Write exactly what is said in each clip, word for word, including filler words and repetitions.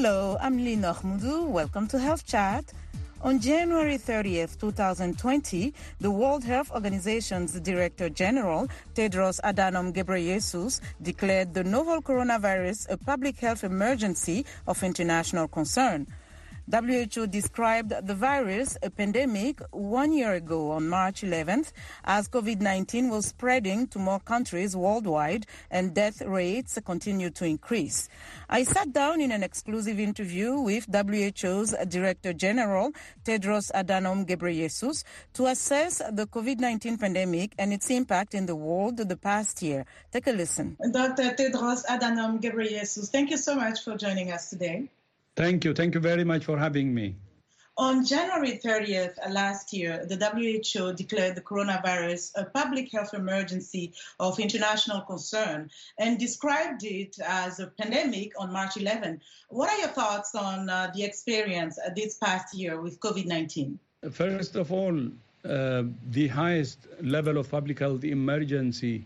Hello, I'm Lina Khmudu. Welcome to Health Chat. On January thirtieth, twenty twenty, the World Health Organization's Director General, Tedros Adhanom Ghebreyesus, declared the novel coronavirus a public health emergency of international concern. W H O described the virus, a pandemic, one year ago on March eleventh, as COVID nineteen was spreading to more countries worldwide and death rates continued to increase. I sat down in an exclusive interview with W H O's Director General, Tedros Adhanom Ghebreyesus, to assess the COVID nineteen pandemic and its impact in the world the past year. Take a listen. Doctor Tedros Adhanom Ghebreyesus, thank you so much for joining us today. Thank you. Thank you very much for having me. On January thirtieth last year, the W H O declared the coronavirus a public health emergency of international concern and described it as a pandemic on March eleventh. What are your thoughts on uh, the experience uh, this past year with COVID nineteen? First of all, uh, the highest level of public health emergency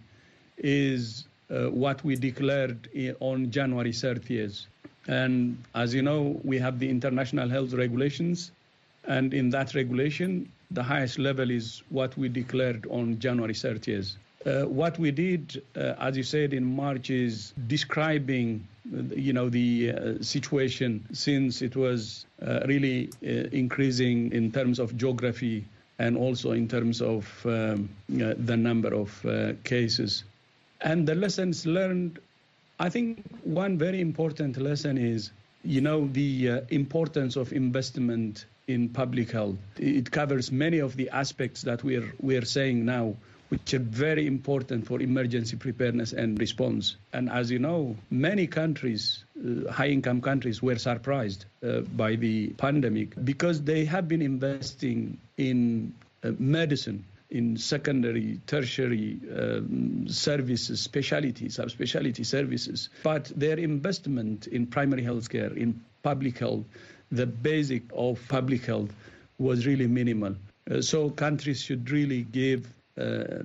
is uh, what we declared on January thirtieth. And as you know, we have the international health regulations. And in that regulation, the highest level is what we declared on January thirtieth. Uh, what we did, uh, as you said, in March is describing, you know, the uh, situation since it was uh, really uh, increasing in terms of geography and also in terms of um, uh, the number of uh, cases. And the lessons learned, I think one very important lesson is, you know, the uh, importance of investment in public health. It covers many of the aspects that we're we're saying now, which are very important for emergency preparedness and response. And as you know, many countries, uh, high-income countries, were surprised uh, by the pandemic because they have been investing in uh, medicine, in secondary, tertiary um, services, specialty, subspecialty services. But their investment in primary health care, in public health, the basic of public health, was really minimal. Uh, so countries should really give uh,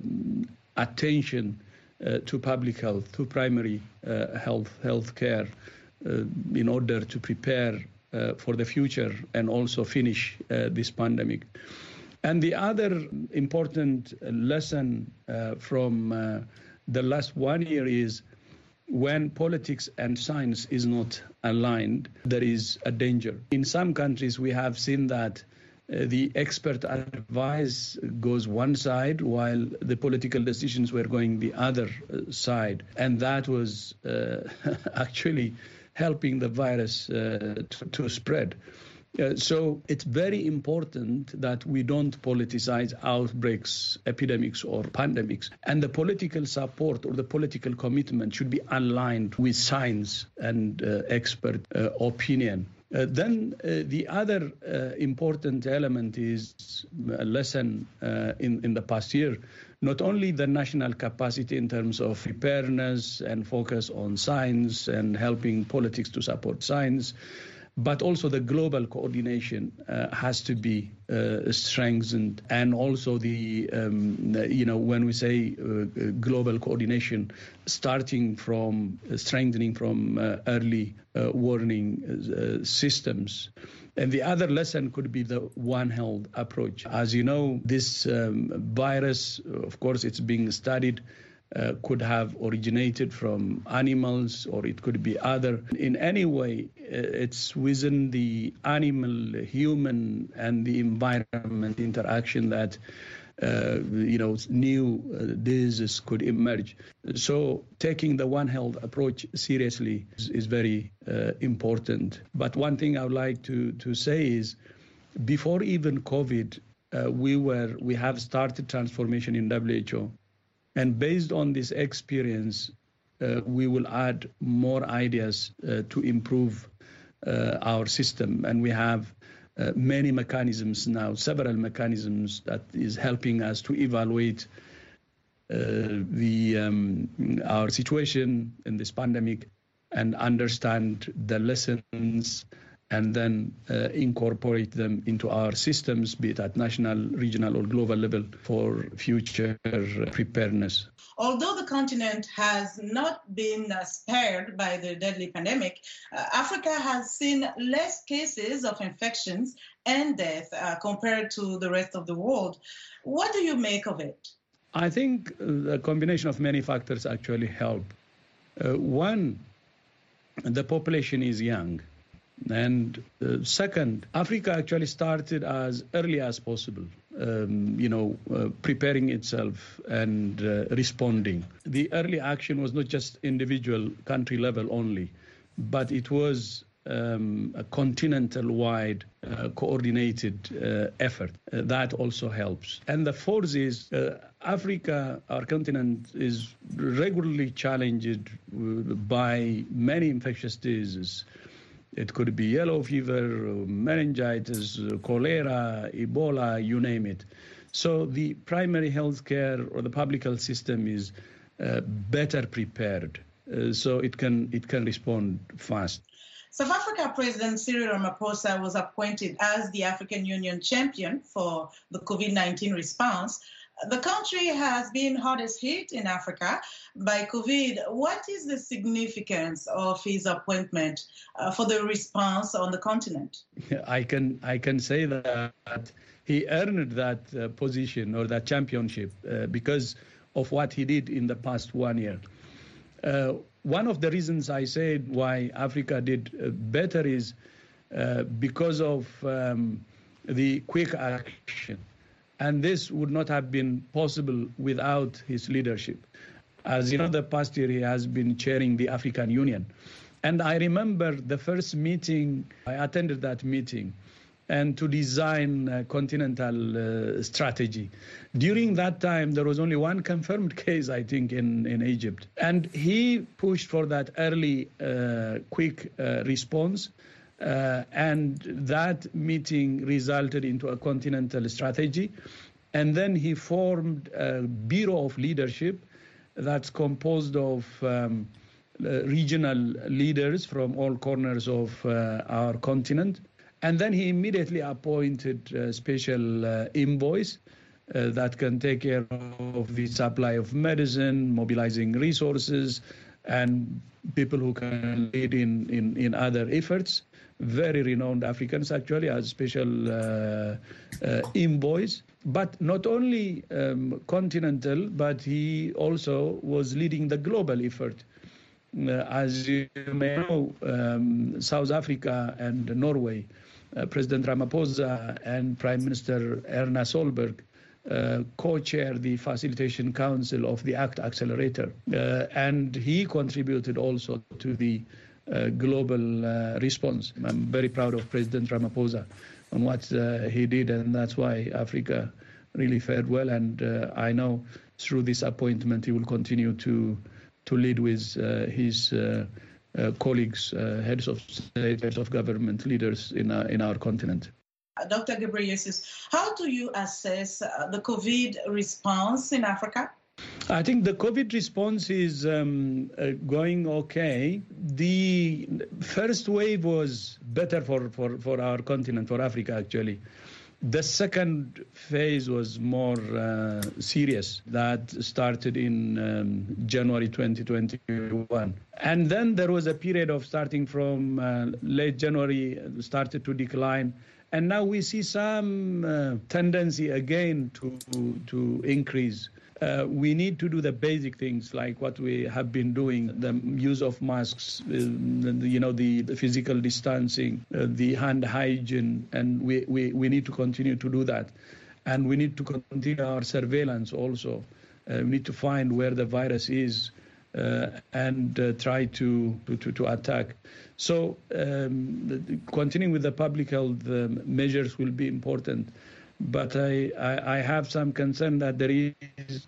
attention uh, to public health, to primary uh, health, health care, uh, in order to prepare uh, for the future and also finish uh, this pandemic. And the other important lesson uh, from uh, the last one year is when politics and science is not aligned, there is a danger. In some countries, we have seen that uh, the expert advice goes one side while the political decisions were going the other uh, side. And that was uh, actually helping the virus uh, to, to spread. Uh, so it's very important that we don't politicize outbreaks, epidemics, or pandemics. And the political support or the political commitment should be aligned with science and uh, expert uh, opinion. Uh, then uh, the other uh, important element is a lesson uh, in, in the past year, not only the national capacity in terms of preparedness and focus on science and helping politics to support science, but also the global coordination uh, has to be uh, strengthened. And also the, um, you know, when we say uh, global coordination, starting from uh, strengthening from uh, early uh, warning uh, systems. And the other lesson could be the One Health approach. As you know, this um, virus, of course, it's being studied, Uh, could have originated from animals, or it could be other. In any way, uh, it's within the animal, human, and the environment interaction that, uh, you know, new uh, diseases could emerge. So taking the One Health approach seriously is, is very uh, important. But one thing I would like to, to say is, before even COVID, uh, we were we have started transformation in W H O. And based on this experience, uh, we will add more ideas uh, to improve uh, our system. And we have uh, many mechanisms now, several mechanisms that is helping us to evaluate uh, the um, our situation in this pandemic and understand the lessons and then uh, incorporate them into our systems, be it at national, regional, or global level, for future preparedness. Although the continent has not been uh, spared by the deadly pandemic, uh, Africa has seen less cases of infections and death uh, compared to the rest of the world. What do you make of it? I think the combination of many factors actually help. Uh, one, the population is young. And uh, second, Africa actually started as early as possible, um, you know, uh, preparing itself and uh, responding. The early action was not just individual country level only, but it was um, a continental-wide uh, coordinated uh, effort. Uh, that also helps. And the fourth is uh, Africa, our continent, is regularly challenged by many infectious diseases. It could be yellow fever, meningitis, cholera, Ebola, you name it. So the primary health care or the public health system is uh, better prepared, uh, so it can it can respond fast. South Africa President Cyril Ramaphosa was appointed as the African Union champion for the COVID nineteen response. The country has been hardest hit in Africa by COVID. What is the significance of his appointment uh, for the response on the continent? I can I can say that he earned that uh, position or that championship uh, because of what he did in the past one year. Uh, one of the reasons I said why Africa did uh, better is uh, because of um, the quick action. And this would not have been possible without his leadership. As you know, the past year he has been chairing the African Union. And I remember the first meeting, I attended that meeting, and to design a continental uh, strategy. During that time, there was only one confirmed case, I think, in, in Egypt. And he pushed for that early, uh, quick uh, response. Uh, and that meeting resulted into a continental strategy. And then he formed a Bureau of Leadership that's composed of um, uh, regional leaders from all corners of uh, our continent. And then he immediately appointed uh, special uh, envoys uh, that can take care of the supply of medicine, mobilizing resources, and people who can lead in, in, in other efforts. Very renowned Africans, actually, as special uh, uh, envoys. But not only um, continental, but he also was leading the global effort. Uh, as you may know, um, South Africa and Norway, uh, President Ramaphosa and Prime Minister Erna Solberg uh, co-chair the Facilitation Council of the ACT Accelerator. Uh, and he contributed also to the Uh, global uh, response. I'm very proud of President Ramaphosa on what uh, he did, and that's why Africa really fared well. And uh, I know through this appointment he will continue to to lead with uh, his uh, uh, colleagues, uh, heads of state, heads of government, leaders in our, in our continent. Doctor Ghebreyesus, how do you assess uh, the COVID response in Africa? I think the COVID response is um, uh, going okay. The first wave was better for, for, for our continent, for Africa, actually. The second phase was more uh, serious. That started in um, January twenty twenty-one. And then there was a period of starting from uh, late January, started to decline. And now we see some uh, tendency again to, to increase. Uh, we need to do the basic things like what we have been doing, the use of masks, uh, you know, the, the physical distancing, uh, the hand hygiene, and we, we, we need to continue to do that. And we need to continue our surveillance also. Uh, we need to find where the virus is uh, and uh, try to, to, to attack. So um, the, continuing with the public health um, measures will be important. But I, I, I have some concern that there is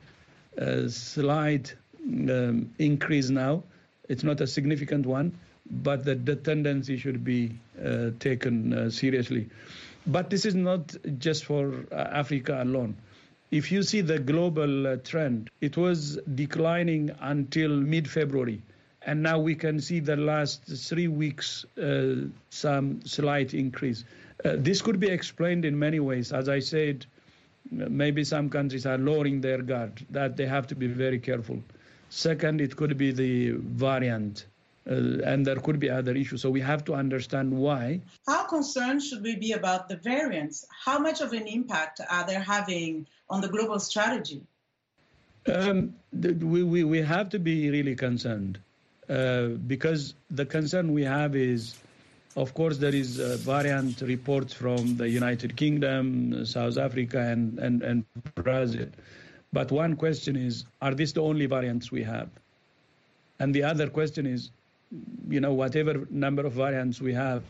a slight um, increase now. It's not a significant one, but the, the tendency should be uh, taken uh, seriously. But this is not just for uh, Africa alone. If you see the global uh, trend, it was declining until mid-February. And now we can see the last three weeks uh, some slight increase. Uh, this could be explained in many ways. As I said, maybe some countries are lowering their guard, that they have to be very careful. Second, it could be the variant, uh, and there could be other issues. So we have to understand why. How concerned should we be about the variants? How much of an impact are they having on the global strategy? Um, we, we, we have to be really concerned uh, because the concern we have is, of course, there is uh, variant reports from the United Kingdom, South Africa, and, and, and Brazil. But one question is, are these the only variants we have? And the other question is, you know, whatever number of variants we have,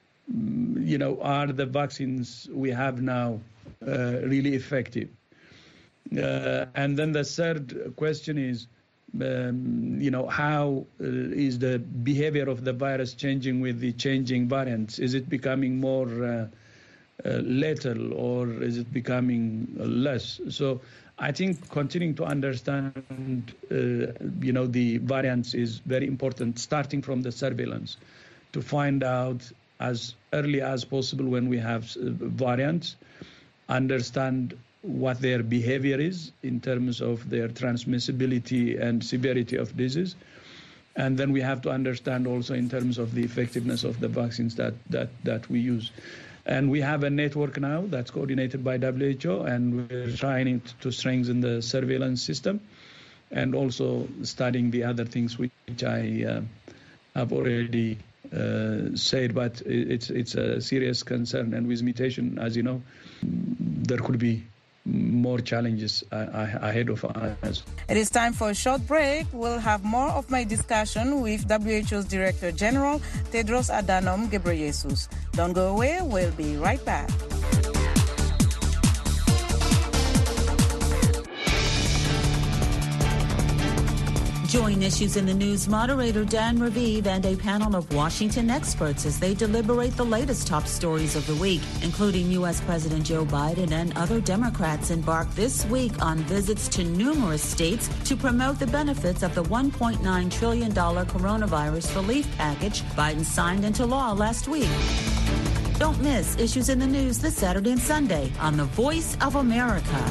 you know, are the vaccines we have now uh, really effective? Uh, and then the third question is, um, you know, how uh, is the behavior of the virus changing with the changing variants? Is it becoming more uh, uh, lethal, or is it becoming less? So I think continuing to understand, uh, you know, the variants is very important, starting from the surveillance, to find out as early as possible when we have uh, variants, understand what their behavior is in terms of their transmissibility and severity of disease. And then we have to understand also in terms of the effectiveness of the vaccines that, that, that we use. And we have a network now that's coordinated by W H O, and we're trying to strengthen the surveillance system and also studying the other things which I uh, have already uh, said. But it's, it's a serious concern. And with mutation, as you know, there could be more challenges ahead of us. It is time for a short break. We'll have more of my discussion with W H O's Director General, Tedros Adhanom Ghebreyesus. Don't go away. We'll be right back. Join Issues in the News moderator Dan Raviv and a panel of Washington experts as they deliberate the latest top stories of the week, including U S. President Joe Biden and other Democrats embark this week on visits to numerous states to promote the benefits of the one point nine trillion dollars coronavirus relief package Biden signed into law last week. Don't miss Issues in the News this Saturday and Sunday on The Voice of America.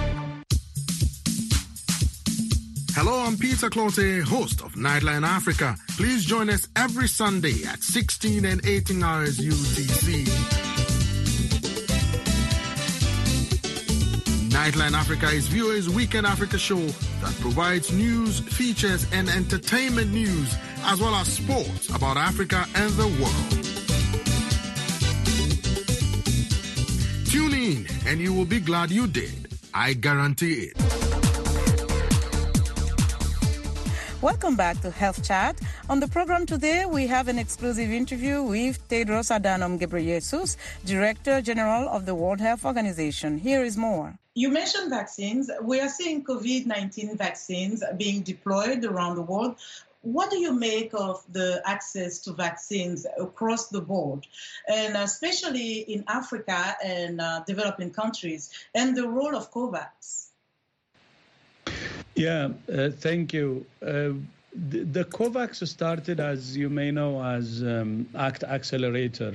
Hello, I'm Peter Clote, host of Nightline Africa. Please join us every Sunday at sixteen and eighteen hours U T C. Nightline Africa is V O A's Weekend Africa show that provides news, features, and entertainment news, as well as sports about Africa and the world. Tune in, and you will be glad you did. I guarantee it. Welcome back to Health Chat. On the program today, we have an exclusive interview with Tedros Adhanom Ghebreyesus, Director General of the World Health Organization. Here is more. You mentioned vaccines. We are seeing COVID nineteen vaccines being deployed around the world. What do you make of the access to vaccines across the board, and especially in Africa and uh, developing countries, and the role of COVAX? Yeah, uh, thank you. Uh, the, the COVAX started, as you may know, as um, ACT Accelerator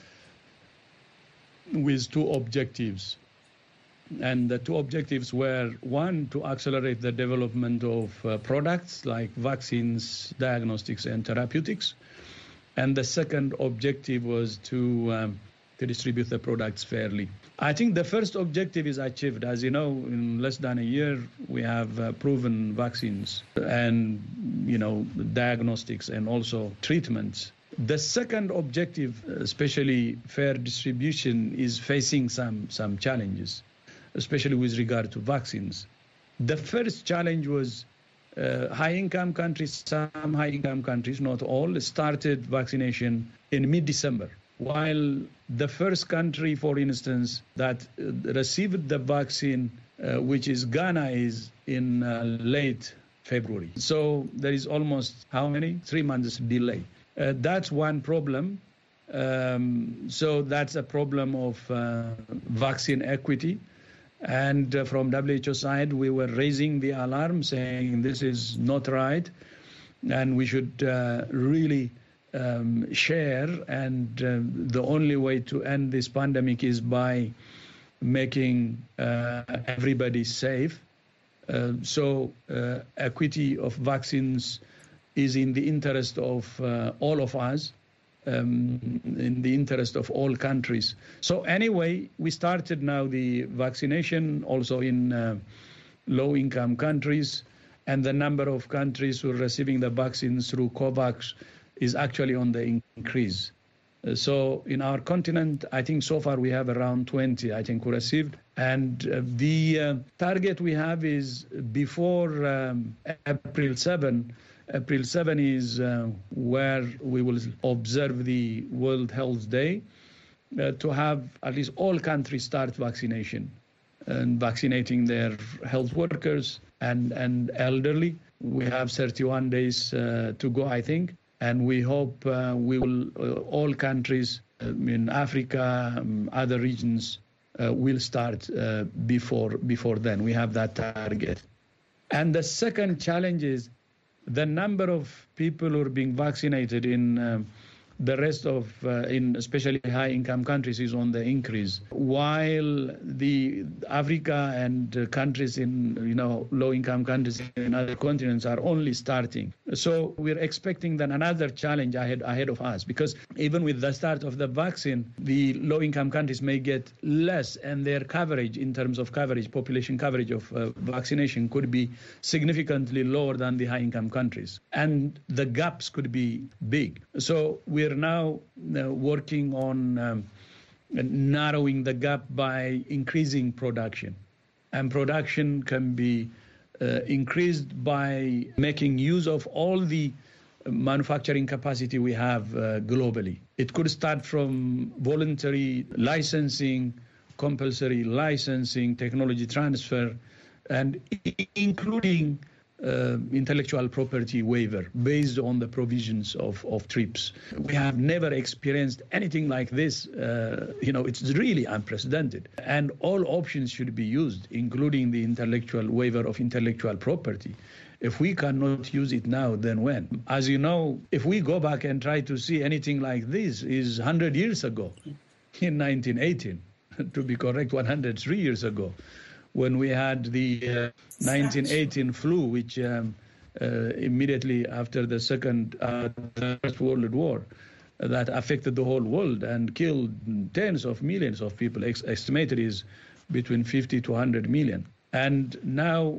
with two objectives. And the two objectives were, one, to accelerate the development of uh, products like vaccines, diagnostics, and therapeutics. And the second objective was to um, to distribute the products fairly. I think the first objective is achieved. As you know, in less than a year, we have uh, proven vaccines and, you know, diagnostics and also treatments. The second objective, especially fair distribution, is facing some, some challenges, especially with regard to vaccines. The first challenge was uh, high-income countries, some high-income countries, not all, started vaccination in mid-December. While the first country, for instance, that uh, received the vaccine, uh, which is Ghana, is in uh, late February. So there is almost, how many? Three months delay. Uh, that's one problem. Um, so that's a problem of uh, vaccine equity. And uh, from W H O side, we were raising the alarm, saying this is not right. and we should uh, really um, share. And uh, the only way to end this pandemic is by making uh, everybody safe. Uh, so uh, equity of vaccines is in the interest of uh, all of us, um, in the interest of all countries. So anyway, we started now the vaccination also in uh, low-income countries, and the number of countries who are receiving the vaccines through COVAX is actually on the increase. Uh, so in our continent, I think so far we have around twenty, I think, who received. And uh, the uh, target we have is before um, April seventh. April seventh is uh, where we will observe the World Health Day, uh, to have at least all countries start vaccination and vaccinating their health workers and, and elderly. We have thirty-one days uh, to go, I think. And we hope uh, we will, uh, all countries uh, in Africa, um, other regions, uh, will start uh, before before then. We have that target. And the second challenge is the number of people who are being vaccinated in um, the rest of, uh, in especially high-income countries, is on the increase, while the Africa and uh, countries in, you know, low-income countries in other continents are only starting. So we're expecting then another challenge ahead ahead of us, because even with the start of the vaccine, the low-income countries may get less, and their coverage in terms of coverage, population coverage of uh, vaccination could be significantly lower than the high-income countries, and the gaps could be big. So we We're now uh, working on um, narrowing the gap by increasing production. And production can be uh, increased by making use of all the manufacturing capacity we have uh, globally. It could start from voluntary licensing, compulsory licensing, technology transfer, and including Uh, intellectual property waiver based on the provisions of, of TRIPS. We have never experienced anything like this. Uh, you know, it's really unprecedented. And all options should be used, including the intellectual waiver of intellectual property. If we cannot use it now, then when? As you know, if we go back and try to see anything like this, is one hundred years ago, in nineteen eighteen, to be correct, one hundred three years ago, when we had the uh, nineteen eighteen flu, which um, uh, immediately after the second, uh, the First World War, uh, that affected the whole world and killed tens of millions of people. Ex- estimated is between fifty to one hundred million. And now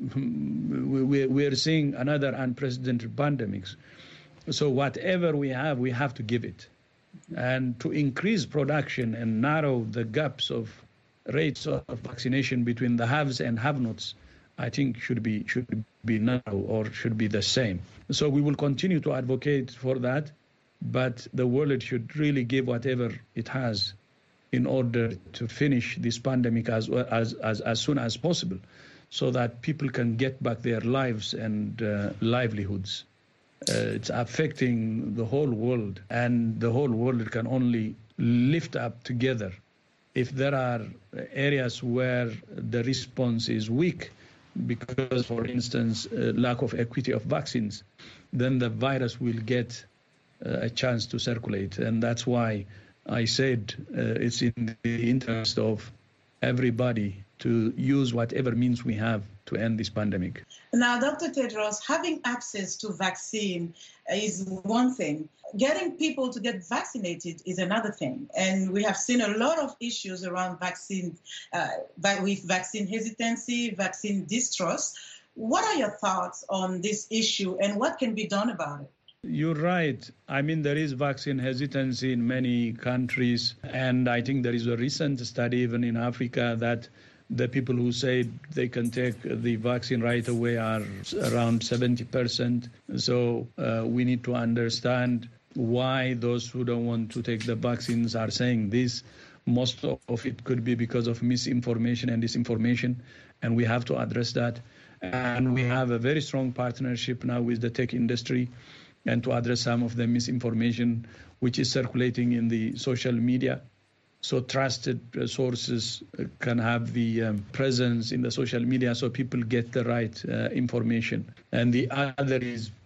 we, we are seeing another unprecedented pandemics. So whatever we have, we have to give it. And to increase production and narrow the gaps of rates of vaccination between the haves and have-nots, I think should be should be narrow or should be the same. So we will continue to advocate for that, but the world should really give whatever it has in order to finish this pandemic as as as, as soon as possible, so that people can get back their lives and uh, livelihoods. Uh, it's affecting the whole world, and the whole world can only lift up together. If there are areas where the response is weak, because, for instance, uh, lack of equity of vaccines, then the virus will get uh, a chance to circulate. And that's why I said uh, it's in the interest of everybody to use whatever means we have to end this pandemic. Now, Doctor Tedros, having access to vaccine is one thing. Getting people to get vaccinated is another thing. And we have seen a lot of issues around vaccine, uh, with vaccine hesitancy, vaccine distrust. What are your thoughts on this issue and what can be done about it? You're right. I mean, there is vaccine hesitancy in many countries. And I think there is a recent study even in Africa that the people who say they can take the vaccine right away are around seventy percent. So uh, we need to understand why those who don't want to take the vaccines are saying this. Most of it could be because of misinformation and disinformation, and we have to address that. And we have a very strong partnership now with the tech industry, and to address some of the misinformation which is circulating in the social media. So trusted sources can have the um, presence in the social media so people get the right uh, information. And the other is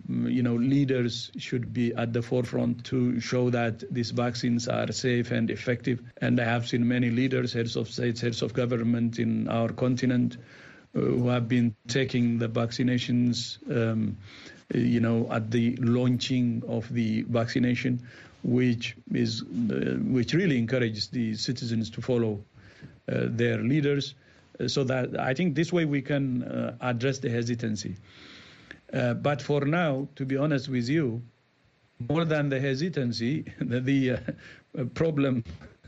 you know, leaders should be at the forefront to show that these vaccines are safe and effective. And I have seen many leaders, heads of states, heads of government in our continent uh, who have been taking the vaccinations, um, you know, at the launching of the vaccination, which is uh, which really encourages the citizens to follow uh, their leaders. Uh, so that I think this way we can uh, address the hesitancy. Uh, but for now, to be honest with you, more than the hesitancy, the, the uh, problem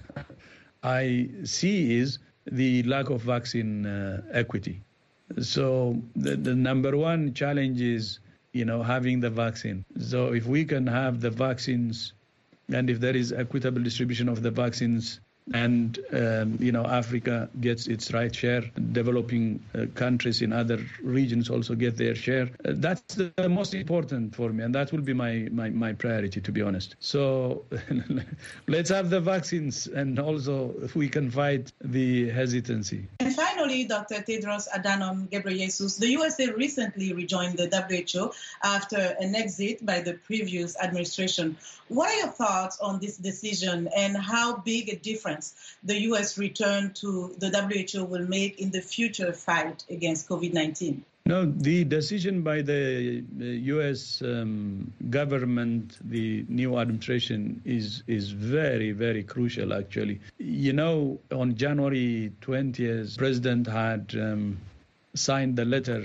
I see is the lack of vaccine uh, equity. So the, the number one challenge is, you know, having the vaccine. So if we can have the vaccines, and if there is equitable distribution of the vaccines, and, um, you know, Africa gets its right share, developing uh, countries in other regions also get their share. Uh, that's the most important for me, and that will be my, my, my priority, to be honest. So let's have the vaccines, and also if we can fight the hesitancy. And finally, Doctor Tedros Adhanom Ghebreyesus, the U S A recently rejoined the W H O after an exit by the previous administration. What are your thoughts on this decision, and how big a difference the U S return to the W H O will make in the future fight against COVID nineteen? No, the decision by the U S um, government, the new administration, is is very, very crucial, actually. You know, on January twentieth, President had um, signed the letter,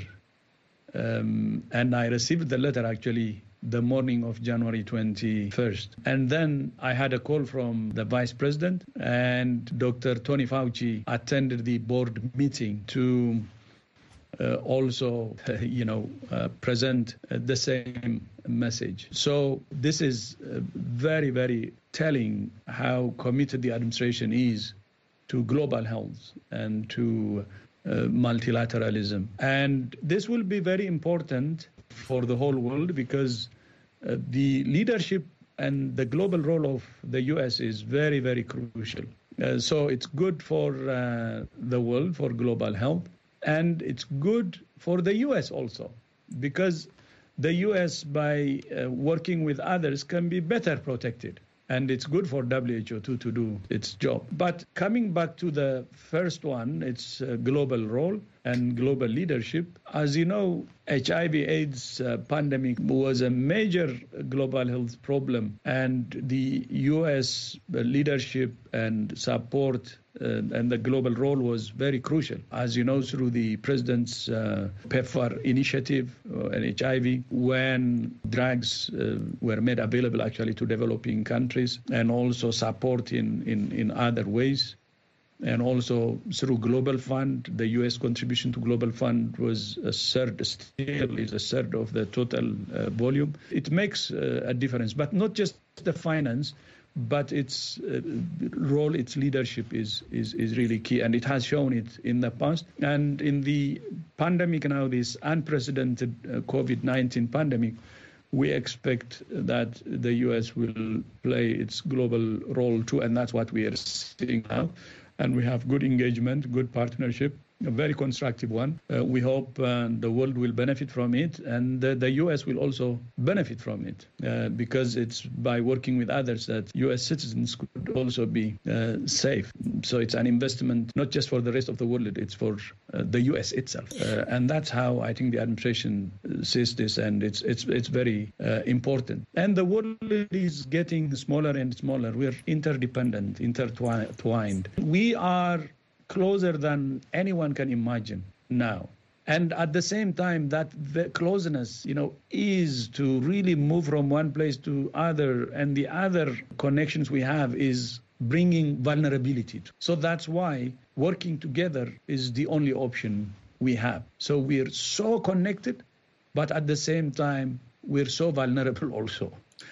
um, and I received the letter, actually, the morning of January twenty-first. And then I had a call from the Vice President, and Doctor Tony Fauci attended the board meeting to uh, also, uh, you know, uh, present uh, the same message. So this is uh, very, very telling how committed the administration is to global health and to uh, multilateralism. And this will be very important for the whole world, because uh, the leadership and the global role of the U S is very, very crucial. Uh, so it's good for uh, the world, for global health, and it's good for the U S also, because the U S, by uh, working with others, can be better protected. And it's good for W H O too to do its job. But coming back to the first one, its uh, global role and global leadership. As you know, H I V AIDS uh, pandemic was a major global health problem, and the U S leadership and support uh, and the global role was very crucial. As you know, through the President's uh, PEPFAR initiative uh, and H I V, when drugs uh, were made available actually to developing countries, and also support in, in, in other ways. And also through Global Fund, the U S contribution to Global Fund was a third, still is a third of the total uh, volume. It makes uh, a difference, but not just the finance, but its uh, role, its leadership is, is, is really key, and it has shown it in the past. And in the pandemic now, this unprecedented uh, COVID nineteen pandemic, we expect that the U S will play its global role too, and that's what we are seeing now. And we have good engagement, good partnership, a very constructive one. Uh, we hope uh, the world will benefit from it, and the, the U S will also benefit from it, uh, because it's by working with others that U S citizens could also be uh, safe. So it's an investment not just for the rest of the world, it's for uh, the U S itself. Uh, and that's how I think the administration sees this, and it's it's it's very uh, important. And the world is getting smaller and smaller. We're interdependent, intertwined. We are closer than anyone can imagine now. And at the same time, that the closeness, you know, is to really move from one place to other, and the other connections we have is bringing vulnerability. So that's why working together is the only option we have. So we're so connected, but at the same time, we're so vulnerable also.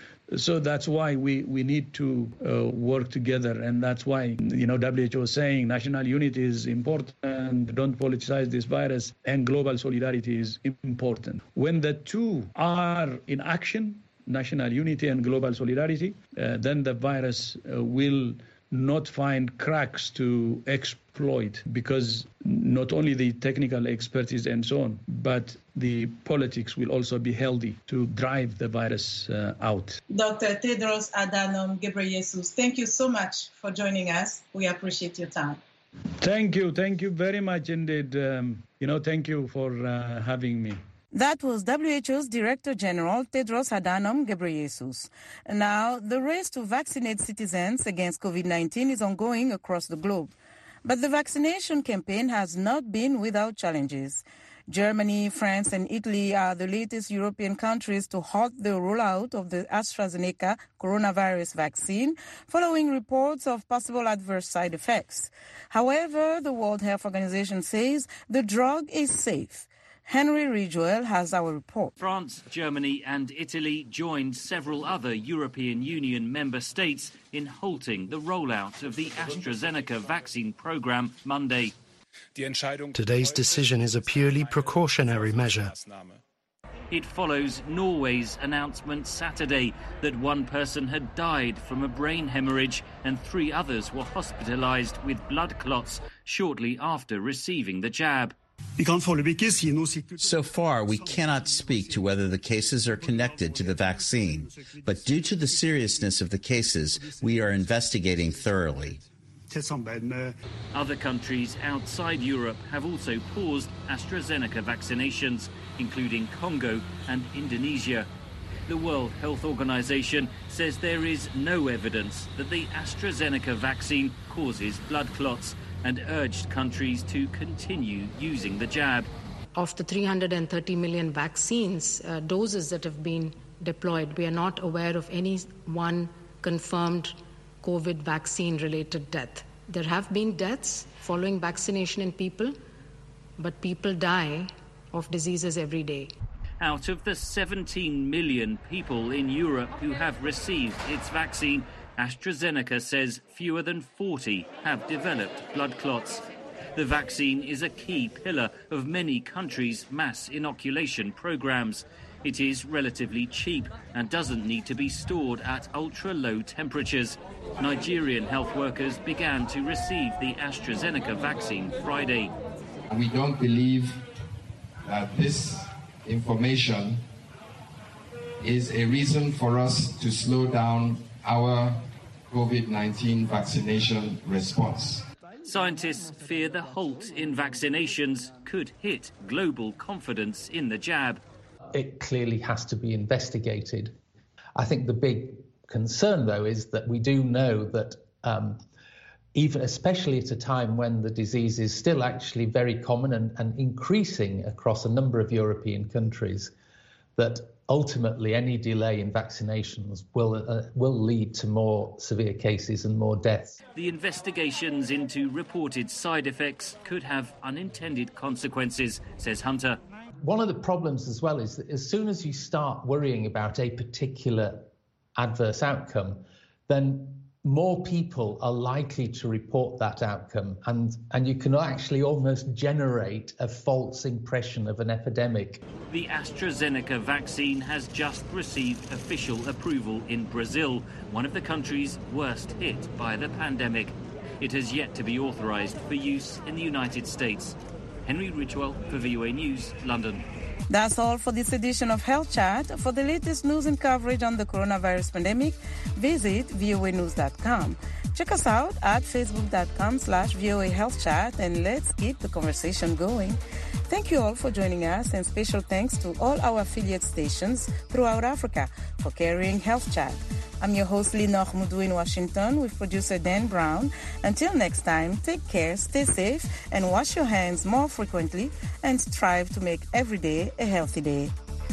So that's why we, we need to uh, work together, and that's why, you know, W H O is saying national unity is important, don't politicize this virus, and global solidarity is important. When the two are in action, national unity and global solidarity, uh, then the virus uh, will not find cracks to exploit, because not only the technical expertise and so on, but the politics will also be healthy to drive the virus uh, out. Doctor Tedros Adhanom Ghebreyesus, thank you so much for joining us. We appreciate your time. Thank you. Thank you very much indeed. Um, you know, thank you for uh, having me. That was W H O's Director General Tedros Adhanom Ghebreyesus. Now, the race to vaccinate citizens against COVID nineteen is ongoing across the globe. But the vaccination campaign has not been without challenges. Germany, France and Italy are the latest European countries to halt the rollout of the AstraZeneca coronavirus vaccine following reports of possible adverse side effects. However, the World Health Organization says the drug is safe. Henry Ridgewell has our report. France, Germany and Italy joined several other European Union member states in halting the rollout of the AstraZeneca vaccine programme Monday. Today's decision is a purely precautionary measure. It follows Norway's announcement Saturday that one person had died from a brain hemorrhage and three others were hospitalised with blood clots shortly after receiving the jab. So far, we cannot speak to whether the cases are connected to the vaccine, but due to the seriousness of the cases, we are investigating thoroughly. Other countries outside Europe have also paused AstraZeneca vaccinations, including Congo and Indonesia. The World Health Organization says there is no evidence that the AstraZeneca vaccine causes blood clots and urged countries to continue using the jab. Of the three hundred thirty million vaccines uh, doses that have been deployed, we are not aware of any one confirmed COVID vaccine-related death. There have been deaths following vaccination in people, but people die of diseases every day. Out of the seventeen million people in Europe who have received its vaccine, AstraZeneca says fewer than forty have developed blood clots. The vaccine is a key pillar of many countries' mass inoculation programs. It is relatively cheap and doesn't need to be stored at ultra-low temperatures. Nigerian health workers began to receive the AstraZeneca vaccine Friday. We don't believe that this information is a reason for us to slow down our COVID nineteen vaccination response. Scientists fear the halt in vaccinations could hit global confidence in the jab. It clearly has to be investigated. I think the big concern, though, is that we do know that um, even especially at a time when the disease is still actually very common and, and increasing across a number of European countries, that ultimately any delay in vaccinations will uh, will lead to more severe cases and more deaths. The investigations into reported side effects could have unintended consequences, says Hunter. One of the problems as well is that as soon as you start worrying about a particular adverse outcome, then more people are likely to report that outcome, and, and you can actually almost generate a false impression of an epidemic. The AstraZeneca vaccine has just received official approval in Brazil, one of the countries worst hit by the pandemic. It has yet to be authorized for use in the United States. Henry Ridgewell for V O A News, London. That's all for this edition of Health Chat. For the latest news and coverage on the coronavirus pandemic, visit V O A news dot com. Check us out at facebook.com slash VOA Health Chat, and let's keep the conversation going. Thank you all for joining us, and special thanks to all our affiliate stations throughout Africa for carrying Health Chat. I'm your host, Linor Mudu in Washington, with producer Dan Brown. Until next time, take care, stay safe, and wash your hands more frequently, and strive to make every day a healthy day.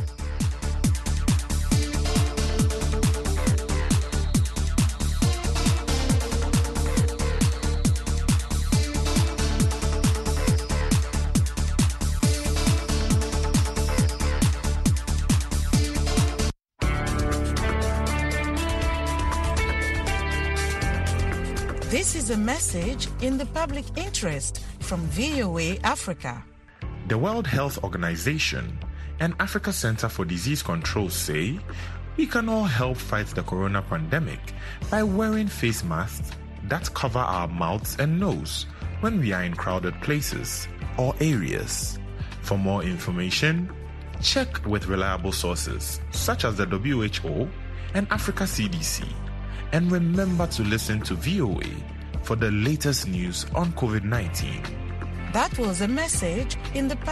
This is a message in the public interest from V O A Africa. The World Health Organization and Africa Center for Disease Control say we can all help fight the corona pandemic by wearing face masks, that cover our mouths and nose when we are in crowded places or areas. For more information, check with reliable sources such as the W H O and Africa C D C. And remember to listen to V O A for the latest news on COVID nineteen. That was a message in the